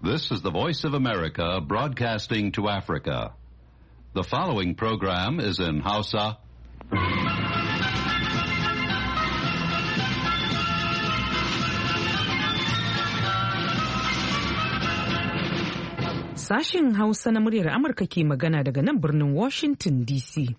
This is the Voice of America broadcasting to Africa. The following program is in Hausa. Sashen Hausa na muryar Amurka ke magana daga nan birnin Washington DC.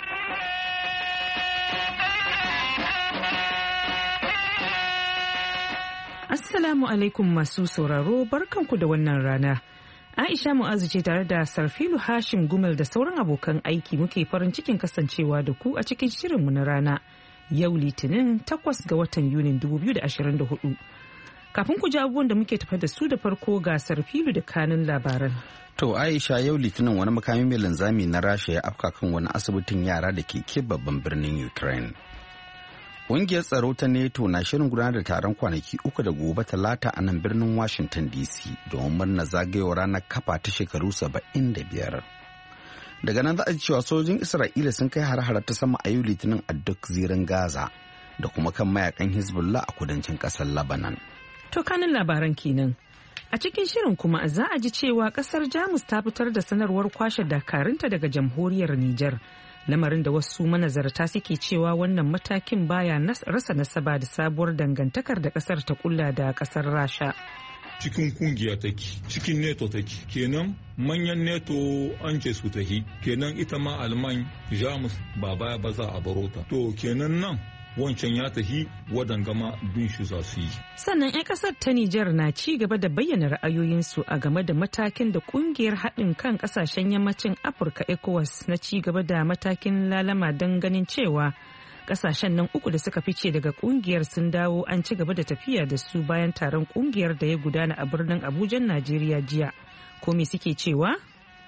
Assalamu alaikum masu sauraro, barkanku da wannan rana. Aisha Mu'azu ce tare da Sarfilu Hashim Gumel da sauran abokan aiki muke farin cikin kasancewa da ku a cikin shirinmu na rana. Yau Litinin 8 ga watan Yunin 2024. Kafin ku ji abubuwan da muke tafa da su da farko ga Sarfilu da kanin labaran. To Aisha, yau Litinin wani makami mai linzami na Rasha ya afka kan wani asibitin yara da ke babban birnin Ukraine. Ƙungiyar tsaro ta NATO na shirin gudanar da taron kwanaki 3 da gobe Talata a nan birnin Washington DC domin murna zagayowar ranar kafa ta shekaru 75. Daga nan za a ji cewa sojojin Isra'ila sun kai hare-hare ta sama a yau Litinin a duk zirin Gaza da kuma kan mayakan Hezbollah a kudancin ƙasar Lebanon. To kanin labaran kenan. A cikin shirin kuma za a ji cewa ƙasar Jamus ta fitar da sanarwar kwashe dakarunta daga jamhuriyar Nijar. Lamarin da wasu manazarta suke cewa wannan matakin baya rasa nasaba da sabuwar dangantakar da kasar ta kulla da kasar Rasha. Cikin kungiya take, cikin NATO take, kenan manyan NATO an ce su tahi, kenan ita ma Alman Jamus ba baya ba za a baro ta. To kenan nan wancan ya tahi wadangama bin shi za su yi. Sannan 'yan kasar ta Nijar na ci gaba da bayyana ra'ayoyinsu a game da matakin da kungiyar haɗin kan ƙasashen yammacin Afirka ECOWAS na ci gaba da matakin lalama don ganin cewa ƙasashen nan uku da suka fice daga kungiyar sun dawo an ci gaba da tafiya da su bayan taron kungiyar da ya gudana a birnin Abuja, Najeriya jiya. Ko me suke cewa?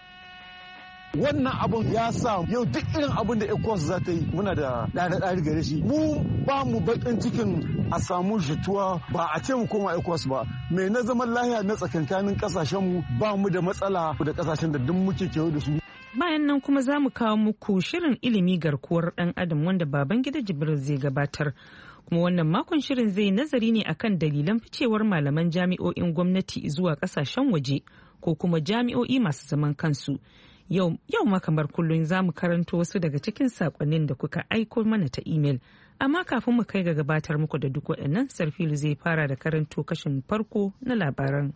Wannan abun ya sa yau duk irin abun da ECOWAS za ta yi muna da ɗari gare shi. Mu ba mu baƙin cikin a samu jituwa ba a ce mu koma ECOWAS ba. Mai na zaman lahiya na tsakankanin ƙasashenmu ba mu da matsala da ƙasashen da duk muke kewa da su. Bayan nan kuma za mu kawo muku shirin ilimi garkuwar ɗan adam wanda Babangida Jibril zai gabatar. Kuma wannan makon shirin zai nazari ne akan dalilan ficewar malaman jami'o'in gwamnati zuwa ƙasashen waje ko kuma jami'o'i masu zaman kansu. Yau ma kamar kullum za mu karanto wasu daga cikin sakonnin da kuka aiko mana ta imel. Amma kafin mu kai ga gabatar muku da duk waɗannan, Sarfilu zai fara da karanto kashin farko na labaran.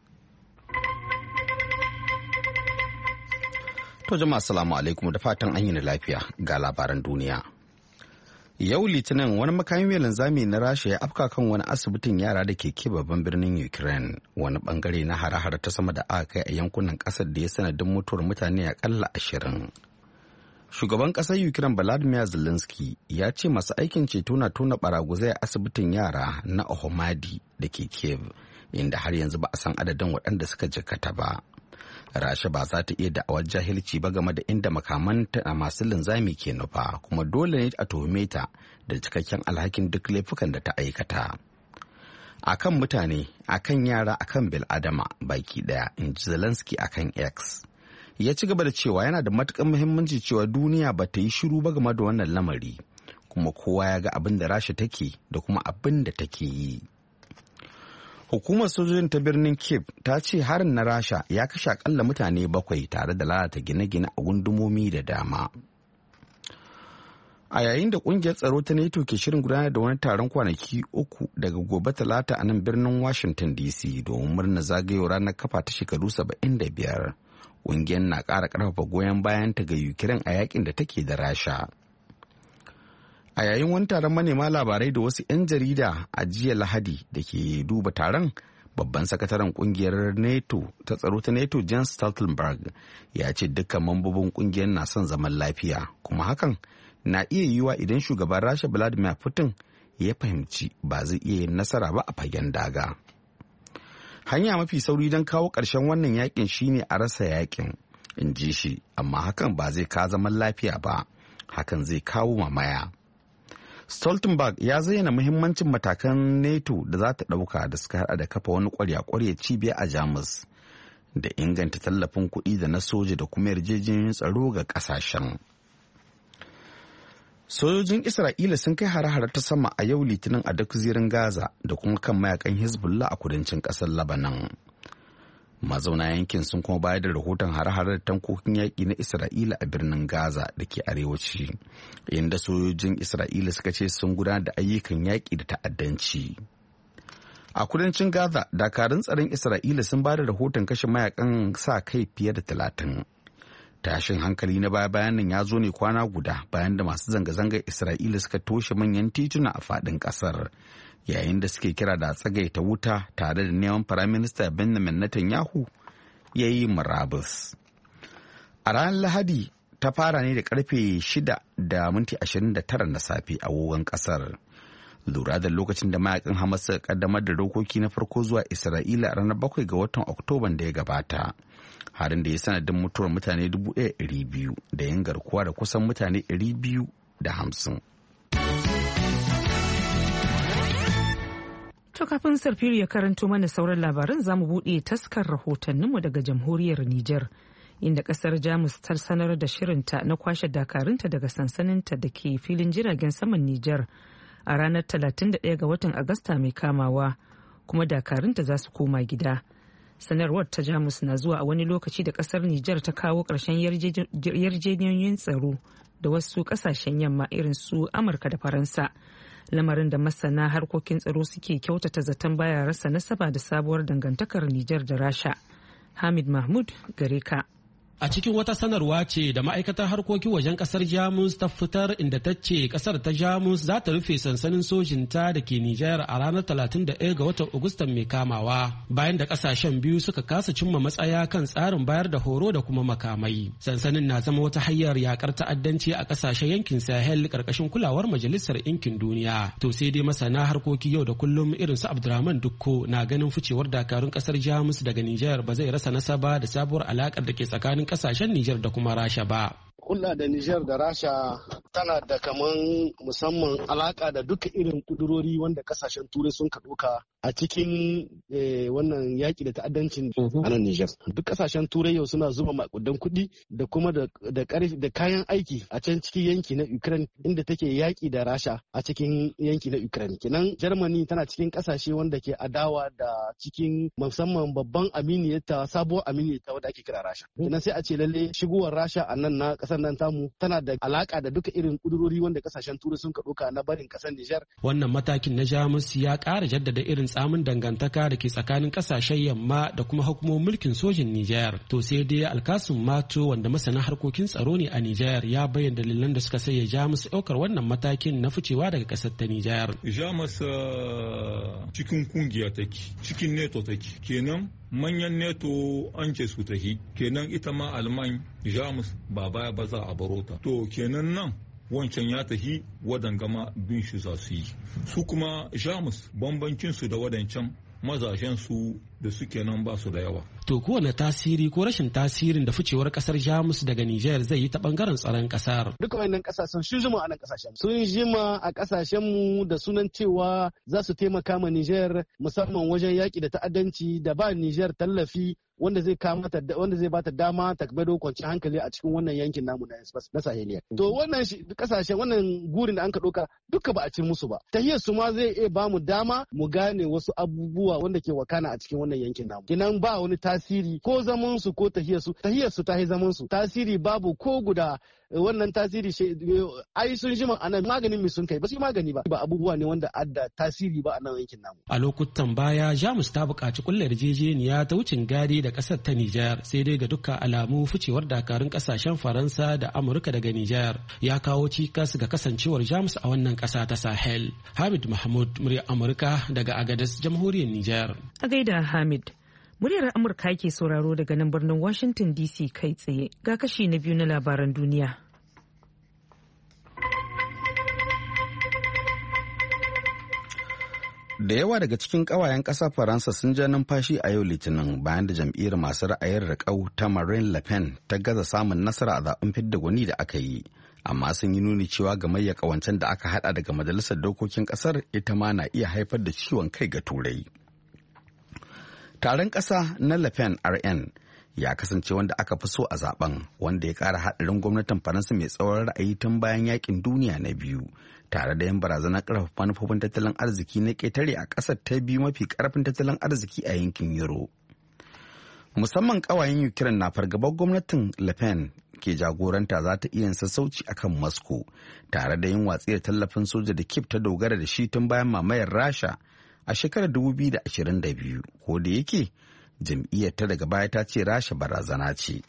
To jama'a assalamu alaikum da fatan an yi lafiya ga labaran duniya. Yau Litinin wani makami mai linzami na Rasha ya afka kan wani asibitin yara da ke babban birnin Ukraine, wani bangare na hare-hare ta sama da aka kai a yankunan kasar da ya sanadin mutuwar mutane akalla 20. Shugaban kasar Ukraine Volodymyr Zelensky ya ce masu aikin ceto na tona baraguzai a asibitin yara na Ohmadi da ke Kiev, inda har yanzu ba a san adadin waɗanda suka jikkata ba. Rasha ba za ta iya da'awar jahilci ba game da inda makamanta a masu linzami ke nufa, kuma dole ne a tuhume ta da cikakken alhakin duk laifukan da ta aikata. A kan mutane, a kan yara, a kan bil'adama baki daya, in ji Zelensky a kan X. Ya ci gaba da cewa yana da matuƙar muhimmanci cewa duniya ba ta yi shiru ba game da wannan lamari, kuma kowa ya ga abin da Rasha take da kuma abin da take yi. Hukumar sojojin ta birnin Kiev ta ce harin na Rasha ya kashe akalla mutane 7 tare da lalata gine-gine a gundumomi da dama. A yayin da kungiyar tsaro ta NATO ke shirin gudanar da wani taron kwanaki 3 daga gobe Talata a nan birnin Washington DC domin murna zagayowar ranar kafa ta shekaru 75, kungiyar na ƙara ƙarfafa goyon bayan ta ga Ukraine a yakin da take da Rasha. A yayin wani taron manema labarai da wasu 'yan jarida a jiya Lahadi da ke duba taron, babban sakataren kungiyar NATO ta tsaro ta NATO Jens Stoltenberg ya ce dukkan mambobin kungiyar na son zaman lafiya, kuma hakan na iya yiwuwa idan shugaban Rasha Vladimir Putin ya fahimci ba zai iya yin nasara ba a fagen daga. Hanya mafi sauri don kawo ƙarshen wannan yakin shine a rasa yakin, in ji shi, amma hakan ba zai kawo zaman lafiya ba, hakan zai kawo mamaya. Stoltenberg ya zayyana muhimmancin matakan NATO da za ta ɗauka da suka haɗa da kafa wani ƙwarya-ƙwarya cibiya a Jamus da inganta tallafin kuɗi da na soja da kuma yarjejeniyar tsaro ga ƙasashen. Sojojin Isra'ila sun kai hare-hare ta sama a yau Litinin a duk zirin Gaza da kuma kan mayakan Hezbollah a kudancin ƙasar Lebanon. Mazauna yankin sun kuma bayar da rahoton hare-hare da tankokin yaƙi na Isra'ila a birnin Gaza da ke arewaci, inda sojojin Isra'ila suka ce sun gudanar da ayyukan yaƙi da ta'addanci. A kudancin Gaza, dakarun tsaron Isra'ila sun ba da rahoton kashe mayakan sa kai fiye da 30. Tashin hankali na baya-bayan nan ya zo ne kwana guda bayan da masu zanga-zangar Isra'ila suka toshe manyan tituna a faɗin ƙasar, yayin da suke kira da tsagaita wuta tare da neman Firaminista Benjamin Netanyahu ya yi murabus. A ranar Lahadi ta fara ne da karfe 6:29 na safe a agogon ƙasar. Lura da lokacin da mayakan Hamas suka kaddamar da dokoki na farko zuwa Isra'ila a ranar 7 ga watan Oktoban da ya gabata. Harin da ya sanadin mutuwar mutane 1,200 da yin garkuwa da kusan mutane 250. To kafin Sarfiru ya karanto mana sauran labaran zamu buɗe taskar rahotanninmu daga jamhuriyar Nijar, inda ƙasar Jamus ta sanar da shirinta na kwashe dakarunta daga sansaninta da ke filin jiragen saman Nijar a ranar 31 ga watan Agusta mai kamawa, kuma dakarunta za su koma gida. Sanarwar ta Jamus na zuwa a wani lokaci da ƙasar Nijar ta kawo ƙarshen yarjejeniyoyin tsaro da wasu ƙasashen yamma irin su Amurka da Faransa. Lamarin da masana harkokin tsaro suke kyautata zaton baya rasa nasaba da sabuwar dangantakar Nijar da Rasha. Hamid Mahmud gare ka. A cikin wata sanarwa ce da ma'aikatar harkokin wajen kasar Jamus ta fitar, inda ta ce kasar ta Jamus za ta rufe sansanin sojinta da ke Nijar a ranar 31 ga watan Agustan mai kamawa, bayan da kasashen biyu suka kasa cimma matsaya kan tsarin bayar da horo da kuma makamai. Sansanin na zama wata hanyar yakar ta'addanci a kasashen yankin Sahel karkashin kulawar Majalisar Ɗinkin Duniya. To sai dai masana harkoki yau da kullum irin su Abdurrahman Dukko na ganin ficewar dakarun kasar Jamus daga Nijar ba zai rasa nasaba da sabuwar alakar da ke tsakanin kasashen Nijar da kuma Rasha ba. Hulɗa da Nijar da Rasha tana da kaman musamman alaka da duka irin kudurori wanda kasashen turai sun ɗauka a cikin wannan yaƙi da ta'addancin a nan Nijar. Duk kasashen turai yau suna zuba makudan kuɗi da kuma da kayan aiki a can cikin yanki na Ukraine, inda take yaƙi da Rasha a cikin yanki na Ukraine. Kenan Germany tana cikin kasashe wanda ke adawa da cikin musamman babban aminiyarta, sabuwar aminiyarta wadda ake kira Rasha. Kenan sai a ce lalle shigowar Rasha a nan na kasar nan tamu tana da alaka da duka irin kudurori wanda kasashen turai sun ka ɗauka na barin kasar Nijar. Wannan matakin na Jamus ya ƙara jaddada irin tsamin dangantaka da ke tsakanin kasashen yamma da kuma hukumomin mulkin sojin Nijar. To sai dai Alkasim Mato, wanda masana harkokin tsaro ne a Nijar, ya bayyana dalilan da suka sanya Jamus ɗaukar wannan matakin na ficewa daga ƙasar ta Nijar. Jamus cikin kungiya take, cikin NATO take, kenan manyan NATO an ce su tahi, kenan ita ma Alman Jamus ba baya ba za a baro ta. To kenan nan wancan ya tahi, wadangama bin shi za su yi. Su kuma Jamus bambancin su da wadancan mazajen su da suke nan ba su da yawa. To kowane tasiri ko rashin tasirin da ficewar kasar Jamus daga Nijar zai yi ta bangaren tsaron kasar. Duka wannan kasashen sun jima a nan kasashen. Sun jima a kasashen mu da sunan cewa za su taimaka ma Nijar musamman wajen yaki da ta'addanci da ba Nijar tallafi wanda zai bata dama ta bado kwanciyar hankali a cikin wannan yankin namu na Saheliya. To wannan kasashen wannan gurin da an ka ɗauka duka ba a ci musu ba. Tahiyar su ma zai iya ba mu dama mu gane wasu abubuwa wanda ke wakana a cikin wannan yankin namu. Kinan ba wani tasiri ko zaman su ko tahiyar su ta yi zaman su. Tasiri babu ko guda. Wannan tasiri ai sun jima a nan maganin mai sun kai ba su yi magani ba abubuwa ne wanda adda tasiri ba a nan yankin namu. A lokutan baya Jamus ta buƙaci kulle yarjejeniya ta wucin gadi da ƙasar ta Nijar, sai dai ga dukkan alamu ficewar dakarun ƙasashen Faransa da Amurka daga Nijar ya kawo cikas ga kasancewar Jamus a wannan ƙasa ta Sahel. Hamid Mahmud, muryar Amurka daga Agadez, Jamhuriyar Nijar. A gaida Hamid. Muryar Amurka ke sauraro daga nan birnin Washington DC kai tsaye, ga kashi na biyu na labaran duniya. Da yawa daga cikin ƙawayen ƙasar Faransa sun ja numfashi a yau Litinin bayan da jam'iyyar masu ra'ayin riƙau ta Marine Le Pen ta gaza samun nasara a zaben fidda gwani da aka yi. Amma sun yi nuni cewa gamayyar ƙawancen da aka haɗa daga Majalisar Dokokin ƙasar ita ma na iya haifar da ciwon kai ga Turai. Taron ƙasa na Le Pen RN ya kasance wanda aka fi so a zaben, wanda ya ƙara haɗarin gwamnatin Faransa mai tsawon ra'ayi tun bayan yakin duniya na biyu, tare da yin barazanar ƙarfafa manufofin tattalin arziki na ƙetare a ƙasar ta biyu mafi ƙarfin tattalin arziki a yankin Euro. Musamman ƙawayen Ukraine na fargabar gwamnatin Le Pen ke jagoranta za ta iya sassauci akan Moscow tare da yin watsi da tallafin soja da Kyiv ta dogara da shi tun bayan mamayar Rasha a shekarar 2022, ko da yake jam'iyyar ta daga baya ta ce Rasha barazana ce.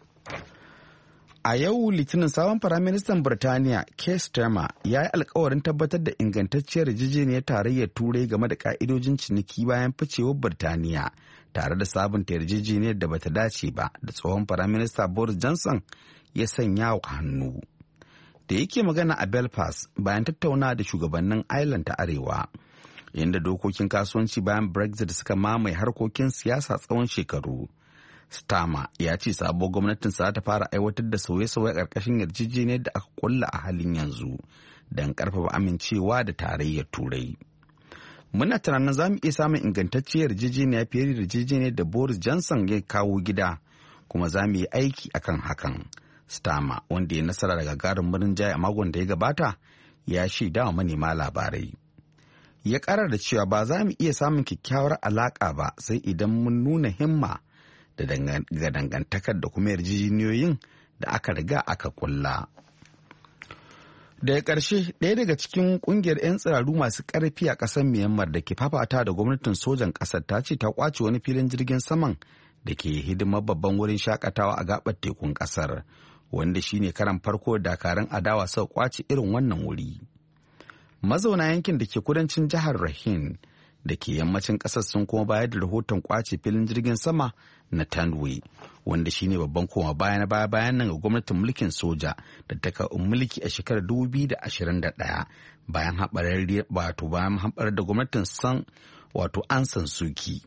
A yau Litinin sabon Firaministan Birtaniya Keir Starmer ya yi alkawarin tabbatar da ingantacciyar yarjejeniyar tarayyar Turai game da ka'idojin ciniki bayan ficewar Birtaniya tare da sabunta yarjejeniyar da bata dace ba da tsohon Firaminista Boris Johnson ya sanya wa hannu. Da yake magana a Belfast bayan tattaunawa da shugabannin Ireland ta Arewa, inda dokokin kasuwanci bayan Brexit suka mamaye harkokin siyasa tsawon shekaru. Starmer ya ce sabuwar gwamnatin za ta fara aiwatar da sauye-sauye ƙarƙashin yarjejeniyar da aka kulla a halin yanzu don ƙarfafa amincewa da tarayyar Turai. Muna tunanin za mu iya samun ingantacciyar yarjejeniya fiye da yarjejeniyar da Boris Johnson ya kawo gida, kuma za mu yi aiki akan hakan. Starmer, wanda ya nasara daga gagarumin jaya a makon da ya gabata, ya shaida wa manema labarai. Ya ƙara da cewa ba za mu iya samun kyakkyawar alaƙa ba sai idan mun nuna himma ga dangantakar da kuma yarjejeniyoyin da aka riga aka kulla. Daga ƙarshe, ɗaya daga cikin ƙungiyar 'yan tsiraru masu ƙarfi a ƙasar Myanmar da ke fafata da gwamnatin sojan ƙasar ta ce ta ƙwace wani filin jirgin saman da ke hidimar babban wurin shakatawa a gaɓar tekun ƙasar, wanda shine karan farko da dakarun adawa suka ƙwace irin wannan wuri. Mazauna yankin da ke kudancin jihar Rakhine da ke yammacin ƙasar sun kuma bayar da rahoton ƙwace filin jirgin sama na Tandwe, wanda shine babban koma bayan nan ga gwamnatin mulkin soja da ta mulki a shekarar 2021 bayan haɓarar da gwamnatin Aung San Suu Kyi.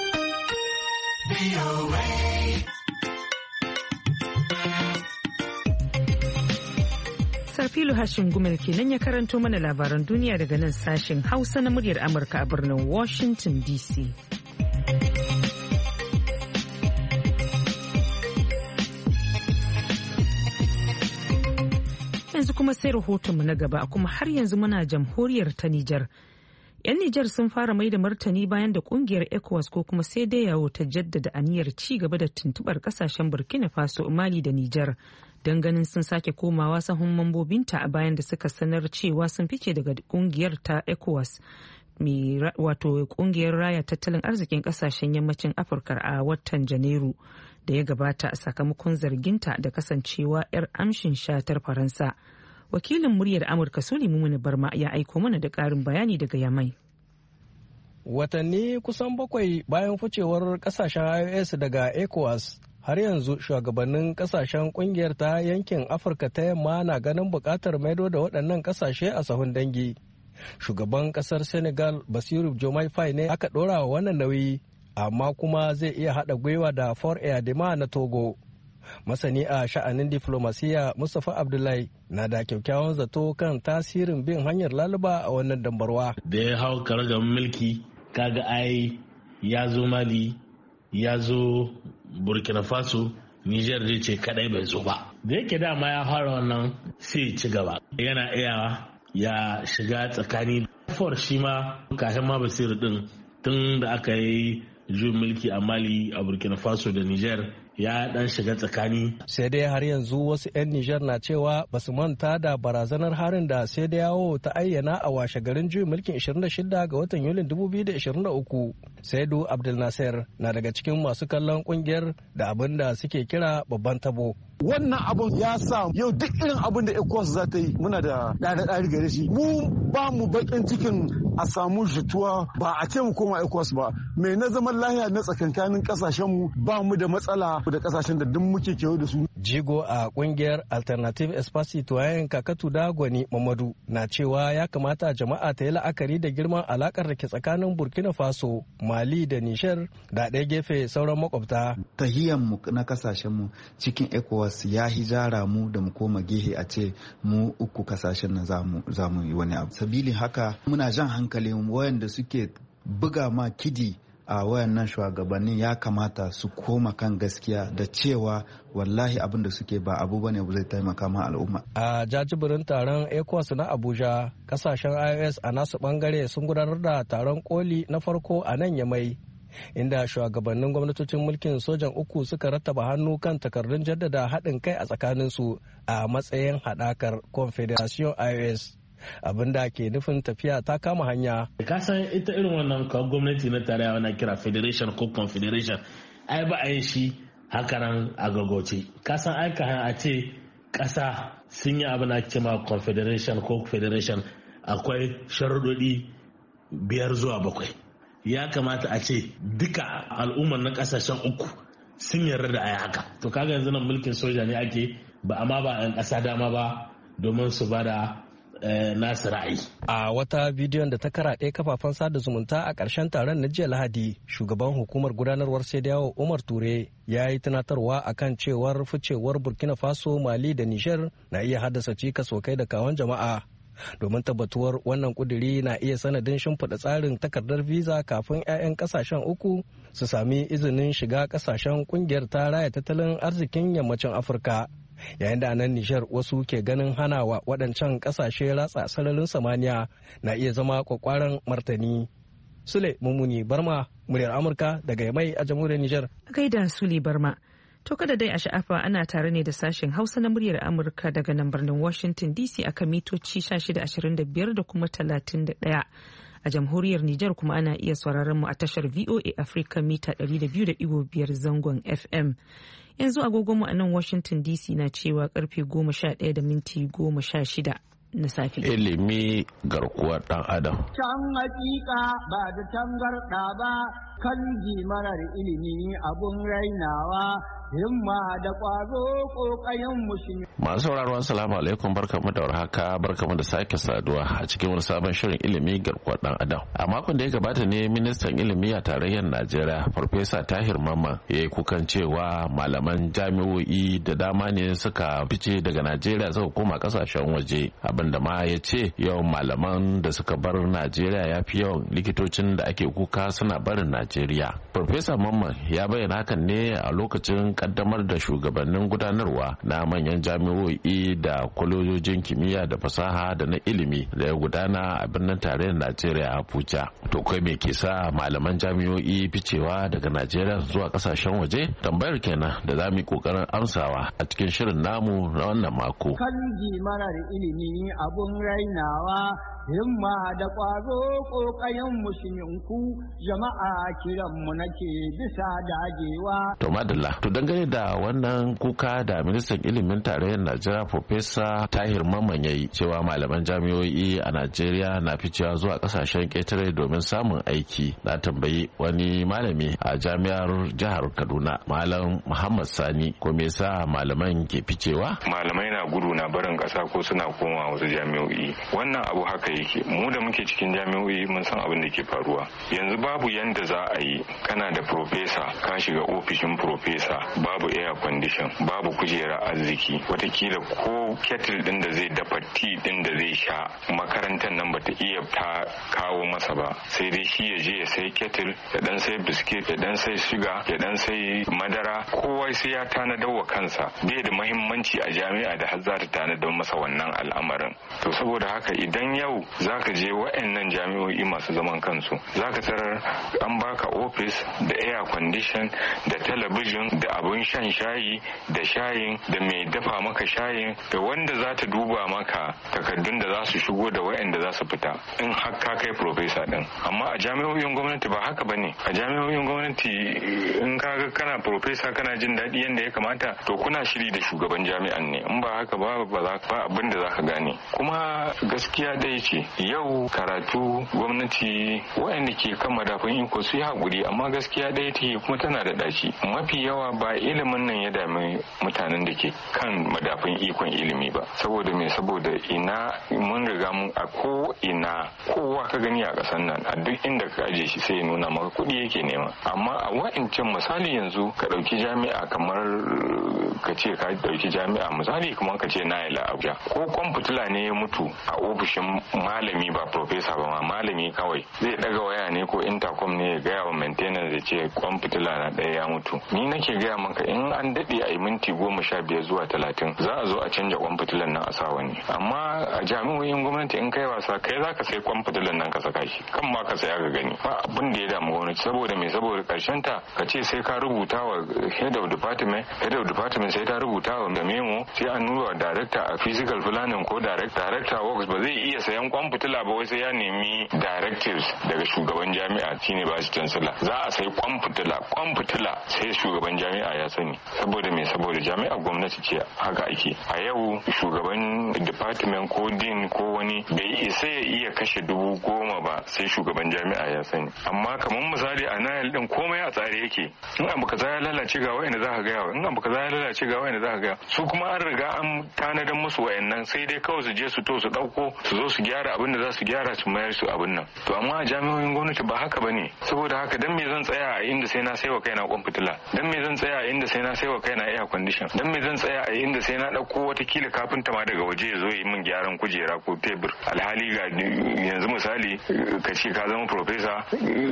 Sarfilu Hashim Gumel kenan ya karanto mana labaran duniya daga nan sashen Hausa na muryar Amurka a birnin Washington DC. Yanzu kuma sai rahotonmu na gaba, kuma har yanzu muna jamhuriyar ta Nijar. 'Yan Nijar sun fara mai da martani bayan da kungiyar ECOWAS ko kuma sai dai yawo ta jaddada aniyar ci gaba da tuntubar kasashen Burkina Faso, Mali da Nijar don ganin sun sake komawa sahun mambobinta a bayan da suka sanar cewa sun fice daga kungiyar ta ECOWAS, wato kungiyar raya tattalin arzikin kasashen yammacin Afirka, a watan Janairu da ya gabata a sakamakon zarginta da kasancewa 'yar amshin shatar Faransa. Wakilin muryar Amurka Suleiman Barma ya aiko mana da ƙarin bayani daga Yamai. Watanni kusan 7 bayan ficewar kasashen IOS daga ECOWAS, har yanzu shugabannin kasashen kungiyar ta yankin Afirka ta yamma na ganin buƙatar maido da waɗannan kasashe a sahun dangi. Shugaban ƙasar Senegal Bassirou Diomaye Faye ne aka ɗora wa wannan nauyi, amma kuma zai iya haɗa gwiwa da Faure Eyadema na Togo. Masani a sha'anin diflomasiya Mustapha Abdullahi na da kyakkyawan zato kan tasirin bin hanyar laluba a wannan dambarwa. Da ya hau karagar mulki, kaga ai ya zo Mali, ya zo Burkina Faso, Niger zai ce kadai bai zo ba. Da yake dama ya fara wannan sai ci gaba. Yana iya ya shiga tsakani. For shi ma kafin ma Basiru din tun da aka yi juyin mulki a Mali, a Burkina Faso da Niger ya dan shiga tsakani. Sai dai har yanzu wasu 'yan Nijar na cewa ba su manta da barazanar harin da sai da yawo ta ayyana a washe garin juyin mulkin 26 ga watan Yulin 2023. Saidu Abdul Nasir na daga cikin masu kallon kungiyar da abin da suke kira babban tabo. Wannan abun ya sa yau duk irin abin da ECOWAS za ta yi muna da ɗari gare shi. Mu ba mu bakin cikin a samu jituwa, ba a ce mu koma ECOWAS ba. Mai na zaman lahiya na tsakankanin kasashenmu ba mu da matsala da kasashen da duk muke kewa da su. Jigo a kungiyar Alternative Espace Citoyen Kakatu Dagwani Mamadu na cewa ya kamata jama'a ta yi la'akari da girman alakar da ke tsakanin Burkina Faso, Mali da Niger da ɗaya gefe sauran makwabta. Tahiyan mu na kasashen mu cikin ECOWAS ya hijara mu da mu koma gehe a ce mu uku kasashen na zamu yi wani abu. Sabili haka muna jan hankalin wayanda suke buga ma kidi a wayannan shugabannin ya kamata su koma kan gaskiya da cewa wallahi abin da suke ba abu bane zai taimaka ma al'umma. A jajibirin taron ECOWAS na Abuja, kasashen IOS a nasu bangare sun gudanar da taron koli na farko a nan Yamai inda shugabannin gwamnatocin mulkin sojan uku suka rattaba hannu kan takardun jaddada haɗin kai a tsakaninsu a matsayin haɗakar Confederation IOS. Abin da ke nufin tafiya ta kama hanya. Ka san ita irin wannan gwamnati na tarayya wana kira federation ko confederation ai ba a yin shi hakanan a gagoce. Ka san ai ka a ce ƙasa sun yi abin da ake ma confederation ko federation akwai sharuɗoɗi 5 zuwa 7. Ya kamata a ce duka al'ummar na ƙasashen uku sun yarda da ai haka. To kaga yanzu nan mulkin soja ne ake ba amma ba 'yan ƙasa dama ba domin su bada nasu ra'ayi. A wata bidiyon da ta karaɗe kafafen sada zumunta a ƙarshen taron na jiya Lahadi, shugaban hukumar gudanarwar Sediyawo Umar Ture ya yi tunatarwa akan cewar ficewar Burkina Faso, Mali da Nijar na iya haddasa cikas kai da kawon jama'a. Domin tabbatuwar wannan kuduri na iya sanadin shimfiɗa tsarin takardar visa kafin 'ya'yan ƙasashen uku su sami izinin shiga ƙasashen ƙungiyar ta raya tattalin arzikin yammacin Afirka. Yayin da a nan Nijar wasu ke ganin hanawa waɗancan ƙasashe ratsa sararin samaniya na iya zama kwakwaran martani. Sule Mummuni Barma, muryar Amurka daga Yamai a jamhuriyar Nijar. Gaida Sule Barma. To kada dai a sha'afa ana tare ne da sashen Hausa na muryar Amurka daga nan birnin Washington DC akan mitoci 1625 da kuma 31. A jamhuriyar Nijar kuma ana iya sauraron mu a tashar VOA Africa mita 200.5 zangon FM. Yanzu agogonmu a nan Washington DC na cewa karfe 11 da minti 16 na safe. Ilimi garkuwar ɗan Adam. Can hakika ba da tangarɗa ba kan marar ilimi abun rainawa himma da ƙwazo ƙoƙayen musulmi. Masu sauraro assalamu alaikum, barkamu da warhaka, barkamu da sake saduwa a cikin wani sabon shirin ilimi garkuwar ɗan adam. A makon da ya gabata ne ministan ilimi a tarayyar Najeriya Farfesa Tahir Mamman ya yi kukan cewa malaman jami'o'i da dama ne suka fice daga Najeriya suka koma kasashen waje, abinda ma ya ce yawan malaman da suka bar Najeriya ya fi yawan likitocin da ake kuka suna barin Najeriya. Farfesa Mamman ya bayyana hakan ne a lokacin kaddamar da shugabannin gudanarwa na manyan jami'o'i da kwalejojin kimiyya da fasaha da na ilimi da ya gudana a birnin tarayyar Najeriya Abuja. To kai me ke sa malaman jami'o'i ficewa daga Najeriya zuwa kasashen waje? Tambayar kenan da za mu yi kokarin amsawa a cikin shirin namu na wannan mako. Kanji marar ilimi abun rainawa himma da ƙwazo ƙoƙayen musulminku jama'a kiranmu nake bisa dagewa. To madalla, to dangane da wannan kuka da ministan ilimin tarayyar Najeriya Profesa Tahir Mamman yayi cewa malaman jami'o'i a Najeriya na ficewa zuwa kasashen ƙetare domin samun aiki, na tambayi wani malami a jami'ar jihar Kaduna, Malam Muhammad Sani, ko me yasa malaman ke ficewa? Malamai na gudu na barin ƙasa ko suna komawa wasu jami'o'i. Wannan abu haka yake, mu da muke cikin jami'o'i mun san abin da ke faruwa. Yanzu babu yanda za a yi kana da profesa ka shiga ofishin profesa babu air condition, babu kujera arziki, watakila ko kettle din da zai dafa tea din da zai sha makarantar nan bata iya ta kawo masa ba, sai dai shi ya je ya sai kettle, ya dan sai biskit, ya dan sai suga, ya dan sai madara, kowa sai ya tanadar wa kansa. Bai da muhimmanci a jami'a da har za ta tanadar masa wannan al'amarin. To saboda haka idan yau zaka je wa'annan jami'o'i masu zaman kansu, zaka tarar an baka office da air condition da talabijin da abun shan shayi da shayin da mai dafa maka shayin da wanda za ta duba maka takardun da za su shigo da wa'anda za su fita in har ka kai professor din. Amma a jami'o'in gwamnati ba haka bane. A jami'o'in gwamnati in ka ga kana professor kana jin daɗi yanda ya kamata, to kuna shiri da shugaban jami'an ne. In ba haka ba abin da za ka gane. Kuma gaskiya dai ce yau karatu gwamnati wa'anda ke kan madafun iko su yi haƙuri, amma gaskiya ɗaya take kuma tana da ɗaci. Mafi yawa ba ilimin nan ya dami mutanen da ke kan madafun ikon ilimi ba. Saboda me? Saboda ina mun riga mun a ko ina kowa ka gani a ƙasar nan a duk inda ka aje shi sai ya nuna maka kuɗi yake nema. Amma a wa'incan misali yanzu ka ɗauki jami'a kamar ka ce ka ɗauki jami'a misali kamar ka ce na Abuja, ko kwan fitila ne ya mutu a ofishin malami ba profesa ba ma malami kawai zai daga waya ne ko intercom ne ya gaya wa mai maintenance ya ce kwan fitila na ɗaya ya mutu. Ni nake gaya maka in an daɗe a yi minti 15 zuwa 30 za a zo a canja kwan fitilan nan a sa wani. Amma a jami'o'in gwamnati in kai wasa kai za ka sai kwan fitilan nan ka saka shi kan ma ka saya ka gani. Ba abin da ya damu gwamnati saboda me saboda karshen ta ka ce sai ka rubuta wa head of department sai ta rubuta wa da memo sai an nuna wa director a physical planning ko director works ba zai iya sayan kwan fitila ba wai sai ya nemi directives daga shugaban jami'a shine ba shi chancellor. Za a sai kwan fitila sai shugaban jami'a ya sani saboda me saboda jami'a gwamnati ce haka ake. A yau shugaban department ko dean ko wani bai isa ya iya kashe 10,000 ba sai shugaban jami'a ya sani. Amma kamar misali a Nile din komai a tsare yake. In abu kaza ya lalace ga wayanda za ka ga in abu kaza ya lalace ga wayanda za ka ga su kuma an riga an tanadar musu wayannan sai dai kawai su je su to su dauko su zo su gyara abin da za su gyara su mayar su abin nan. To amma a jami'o'in gwamnati ba haka bane. Saboda haka dan me zan tsaya a inda sai na saiwa kaina kwan fitila, dan me zan tsaya a inda sai na saiwa kaina air condition, dan me zan tsaya a inda sai na dauko wata kila kafinta ma daga waje ya zo yi min gyaran kujera ko tebur. Alhali ga yanzu misali ka ce ka zama professor,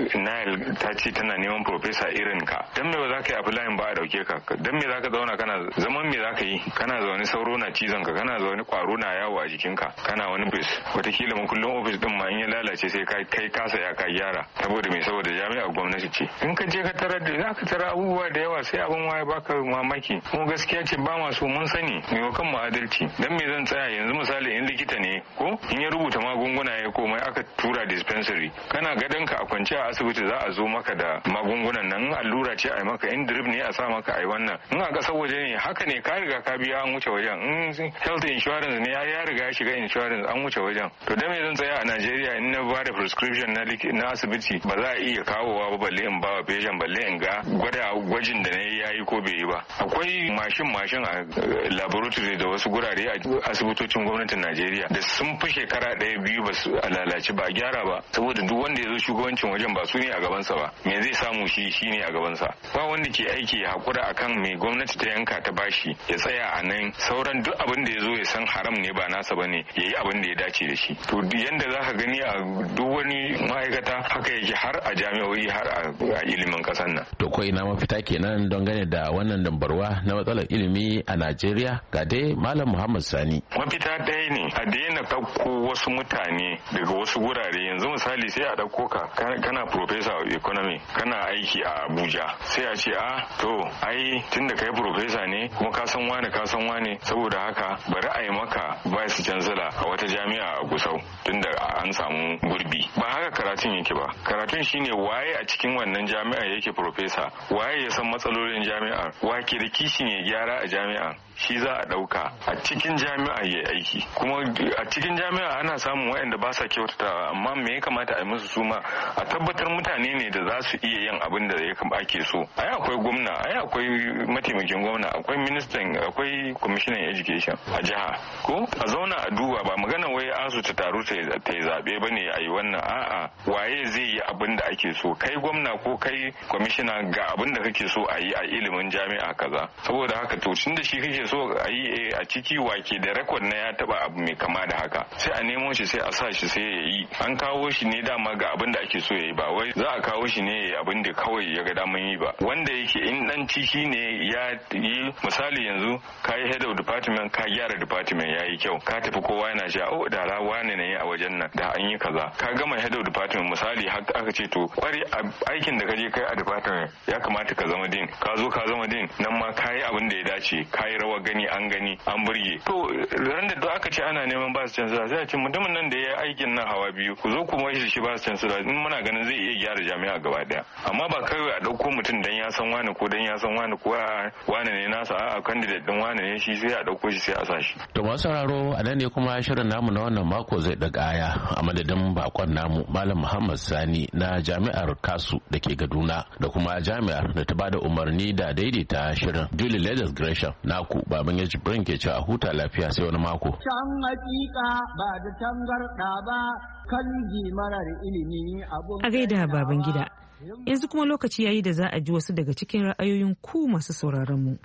Nile ta ce tana neman professor irin ka, dan me ba za ka yi applying ba a dauke ka, dan me za ka zauna kana zaman me za ka yi kana zaune sauro na cizon ka, kana zaune kwaro na yawo a jikinka, kana wani bis watakila mu kullum office din ma in ya lalace sai kai kasa ya ka gyara saboda me saboda jami'a gwamnati ce. In ka je ka tarar da za ka tara abubuwa da yawa sai abin waye baka mamaki. Mu gaskiya ce ba masu mun sani me kan mu adalci. Dan me zan tsaya yanzu misali in likita ne ko in ya rubuta magunguna ya komai aka tura dispensary kana gadonka a kwance a asibiti za a zo maka da magungunan nan, in allura ce a yi maka, in drip ne a sa maka a yi wannan, in a kasar waje ne haka ne ka riga ka biya an wuce wajen, in health insurance ne ya riga ya shiga insurance an wuce wajen. To dan me zan tsaya a Najeriya in na ba da prescription na asibiti ba za a iya kawowa ba balle in ba wa patient balle in ga gwajin da na yi yayi ko bai yi ba. Akwai mashin a laboratory da wasu gurare a asibitocin gwamnatin Najeriya da sun fi shekara 1-2 ba su lalace ba a gyara ba saboda duk wanda ya zo shugabancin wajen ba su ne a gabansa ba, me zai samu shi ne a gabansa. Ba wanda ke aiki ya hakura akan me gwamnati ta yanka ta bashi ya tsaya a nan, sauran duk abin da ya zo ya san haram ne ba nasa bane ya yi abin da ya dace da shi. To yanda za ka gani a duk wani ma'aikata haka yake har a jami'o'i har a ilimin kasan nan. To ko ina mafita kenan don gane da wannan dambarwa na matsalar ilimi a Najeriya? Ga dai Malam Muhammad Sani. Mafita ɗaya ne a daina ɗauko wasu mutane daga wasu gurare. Yanzu misali sai a ɗauko ka kana professor of economy kana aiki a Abuja sai a ce to ai tunda kai professor ne kuma ka san wane saboda haka bari a yi maka vice chancellor a wata jami'a a Gusau tunda an samu gurbi. Ba haka karatun yake ba. Karatun shine waye a cikin wannan jami'a yake professor, waye ya san matsalolin jami'a, wake da kishin ya gyara a jami'a, shi za a ɗauka a cikin jami'a ya aiki. Kuma a cikin jami'a ana samun waɗanda ba sa kyautatawa, amma me ya kamata a yi musu suma a tabbatar mutane ne da za su iya yin abin da ake so. Ai akwai gwamna, ai akwai mataimakin gwamna, akwai ministan, akwai commissioner education a jiha ko a zauna a duba. Ba magana wai asu ta taru ta yi zaɓe ba ne a yi wannan, a'a waye zai yi abin da ake so. Kai gwamna ko kai commissioner ga abin da kake so a yi a ilimin jami'a kaza, saboda haka to tun da shi kake so a yi a ciki wake da rekod na ya taba abu mai kama da haka sai a nemo shi sai a sa shi sai ya yi. An kawo shi ne dama ga abin da ake so ya yi, ba wai za a kawo shi ne abin da kawai ya ga daman yi ba. Wanda yake in dan ciki ne ya yi misali yanzu ka yi head of department ka gyara department ya yi kyau, ka tafi kowa yana cewa da rawa ne a wajen nan da an yi kaza. Ka gama head of department misali aka ce to kwari aikin da ka je kai a department ya kamata ka zama din, ka zo ka zama din nan ma ka yi abin da ya dace, ka yi rawa gani an burge. To ran da duk aka ce ana neman ba su chancellor sai a ce mutumin nan da ya yi aikin nan hawa biyu ku zo kuma shi ba su chancellor in muna ganin zai iya gyara jami'a gaba daya. Amma ba kawai a dauko mutum dan ya san wani ko dan ya san wani ko wani ne nasa a candidate din wani ne shi sai a dauko shi sai a sa shi. To masu sauraro a nan ne kuma shirin namu na wannan mako zai daga aya a madadin bakon namu Malam Muhammad Sani na Jami'ar Kasu da ke Kaduna da kuma jami'ar da ta bada umarni da daidaita shirin Julie Leathers Gresham naku baban ya jibrin ke cewa huta lafiya sai wani mako. Can hakika ba da tangarda ba kan marar ilimi abun. A gaida baban gida. Yanzu kuma lokaci yayi da za a ji wasu daga cikin ra'ayoyin ku masu sauraron mu.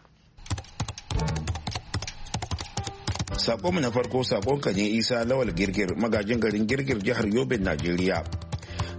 Sakonmu na farko sakonka ne Isa Lawal Girgir magajin garin Girgir jihar Yobe Najeriya.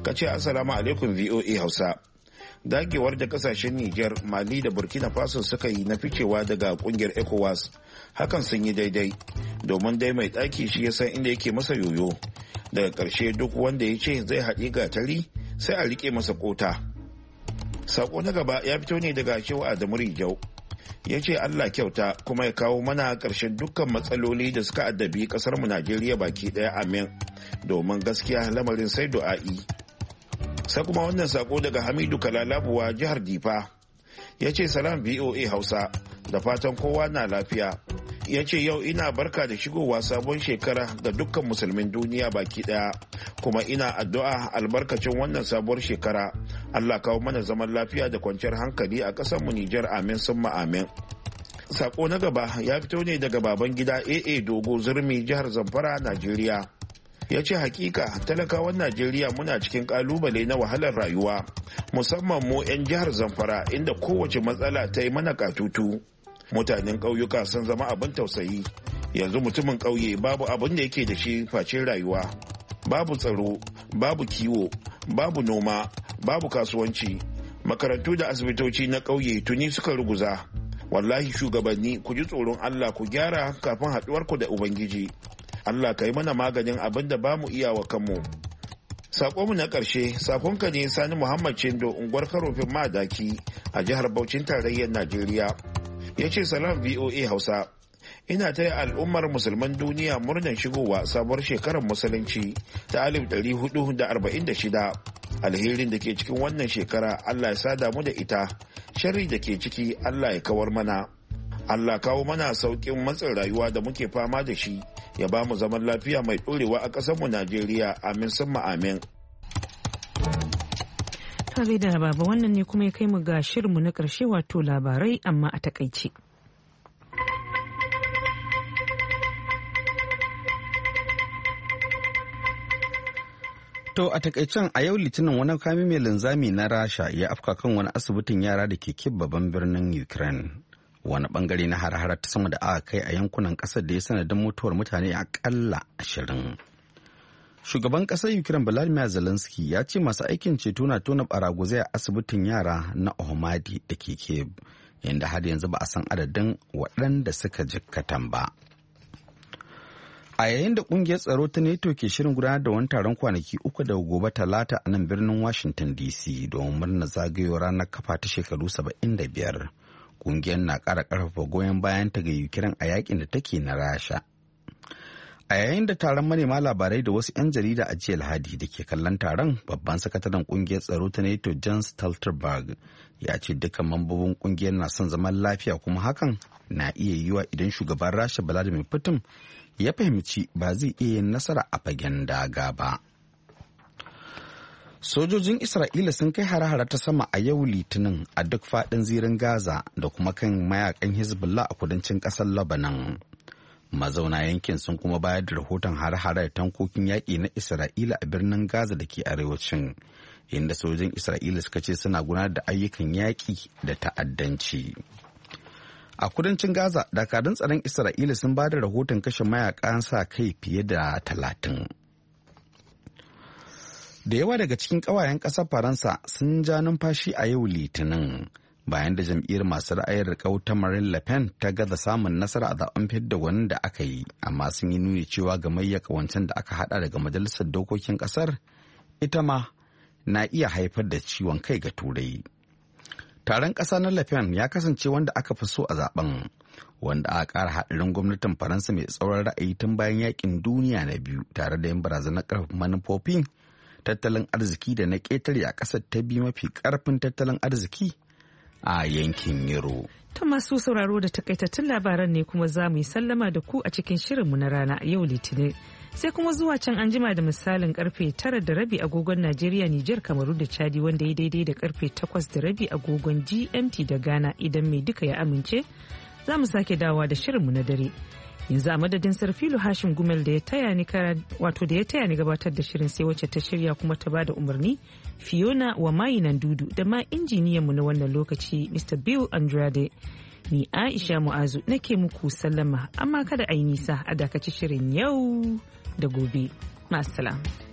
ka ce assalamu alaikum VOA Hausa. Dagewar da kasashen Nijar, Mali da Burkina Faso suka yi na ficewa daga kungiyar ECOWAS hakan sun yi daidai domin dai mai ɗaki shi ya san inda yake masa yoyo. Daga ƙarshe duk wanda ya ce zai haɗi gatari sai a riƙe masa kota. Sako na gaba ya fito ne daga Shehu Adamu Rijau. Ya ce Allah kyauta kuma ya kawo mana ƙarshen dukkan matsaloli da suka addabi ƙasarmu Najeriya baki ɗaya, amin. Domin gaskiya lamarin sai du'a'i. Sai kuma wannan sako daga Hamidu Kalalabuwa jihar Difa. Ya ce salam VOA Hausa, da fatan kowa na lafiya. Ya ce yau ina barka da shigowa sabon shekara ga dukkan musulmin duniya baki daya, kuma ina addu'a albarkacin wannan sabuwar shekara Allah kawo mana zaman lafiya da kwanciyar hankali a ƙasar mu Nijar, amin summa amin. Sako na gaba ya fito ne daga baban gida AA Dogo Zurmi jihar Zamfara, Najeriya. Ya ce hakika talakawan Najeriya muna cikin kalubale na wahalar rayuwa, musamman mu 'yan jihar Zamfara inda kowace matsala ta yi mana katutu. Mutanen ƙauyuka sun zama abin tausayi. Yanzu mutumin ƙauye babu abin da yake da shi face rayuwa. Babu tsaro, babu kiwo, babu noma, babu kasuwanci. Makarantu da asibitoci na ƙauye tuni suka ruguza. Wallahi shugabanni ku ji tsoron Allah ku gyara kafin haɗuwarku da Ubangiji. Allah ka yi mana maganin abin da ba mu iya wa kanmu. Sakonmu na ƙarshe, sakonka ne Sani Muhammad Chindo, unguwar Karofin Madaki a jihar Bauchin tarayyar Najeriya. Ya ce salam VOA Hausa. Ina taya al'ummar musulman duniya murnar shigowa sabuwar shekarar musulunci ta 1446. Alherin da ke cikin wannan shekara Allah ya sada mu da ita, sharri da ke ciki Allah ya kawar mana. Allah kawo mana sauƙin matsin rayuwa da muke fama da shi, ya ba mu zaman lafiya mai ɗorewa a ƙasarmu Najeriya, amin summa amin. Tare da baba, wannan ne kuma ya kai mu ga shirinmu na ƙarshe, wato labarai amma a takaice. To a takaicen a yau Litinin wani kami mai linzami na Rasha ya afka kan wani asibitin yara da ke Kyiv babban birnin Ukraine. Wani bangare na har-hara ta sama da aka kai a yankunan kasar da ya sanadin mutuwar mutane akalla 20. Shugaban kasar Ukraine Volodymyr Zelensky ya ce masu aikin ceto na tona baraguzai a asibitin yara na Ohmadi da ke Kyiv, inda har yanzu ba a san adadin waɗanda suka jikkatan ba. A yayin da kungiyar tsaro ta NATO ke shirin gudanar da wani taron kwanaki 3 da gobe Talata a nan birnin Washington DC domin murnar zagayowar ranar kafa ta shekaru 75. Kungiyar na ƙara ƙarfafa goyon bayanta ga Ukraine a yakin da take na Rasha. A yayin da taron manema labarai da wasu 'yan jarida a jiya Lahadi da ke kallon taron, babban sakataren kungiyar tsaro ta NATO Jens Stoltenberg ya ce dukkan mambobin kungiyar na son zaman lafiya, kuma hakan na iya yiwuwa idan shugaban Rasha Vladimir Putin ya fahimci ba zai iya yin nasara a fagen daga ba. Sojojin Isra'ila sun kai hare-hare ta sama a yau Litinin a duk faɗin zirin Gaza da kuma kan mayakan Hezbollah a kudancin ƙasar Lebanon. Mazauna yankin sun kuma bayar da rahoton hare-hare da tankokin yaƙi na Isra'ila a birnin Gaza da ke arewacin, inda sojojin Isra'ila suka ce suna gudanar da ayyukan yaƙi da ta'addanci. A kudancin Gaza, dakarun tsaron Isra'ila sun ba da rahoton kashe mayakan sa kai fiye da 30. Da yawa daga cikin ƙawayen ƙasar Faransa sun ja numfashi a yau Litinin bayan da jam'iyyar masu ra'ayin riƙau ta Marine Le Pen ta gaza samun nasara a zaben fidda gwanin da aka yi, amma sun yi nuni cewa gamayyar ƙawancen da aka haɗa daga majalisar dokokin ƙasar ita ma na iya haifar da ciwon kai ga Turai. Taron ƙasa na Le Pen ya kasance wanda aka fi so a zaben, wanda aka ƙara haɗarin gwamnatin Faransa mai tsauran ra'ayi tun bayan yakin duniya na biyu, tare da yin barazanar ƙarfafa manufofin tattalin arziki da na ƙetare a ƙasar ta biyu mafi ƙarfin tattalin arziki a yankin Euro. Ta masu sauraro da takaitattun labaran ne kuma za mu yi sallama da ku a cikin shirinmu na rana a yau Litinin. Sai kuma zuwa can an jima da misalin karfe 9:30 agogon Najeriya, Nijar, Kamaru da Chadi, wanda ya daidai da karfe 8:30 agogon GMT da Ghana, idan mai duka ya amince. Za mu sake dawowa da shirinmu na dare. Yanzu a madadin Sarfilu Hashim Gumel da ya taya ni gabatar da shirin, sai wacce ta shirya kuma ta bada umarni Fiona wa mayinan dudu da ma injiniyanmu na wannan lokaci Mr. Bill Andrade. Ni Aisha Mu'azu nake muku sallama, amma kada a yi nisa a dakaci shirin yau da gobe. Ma'assalam.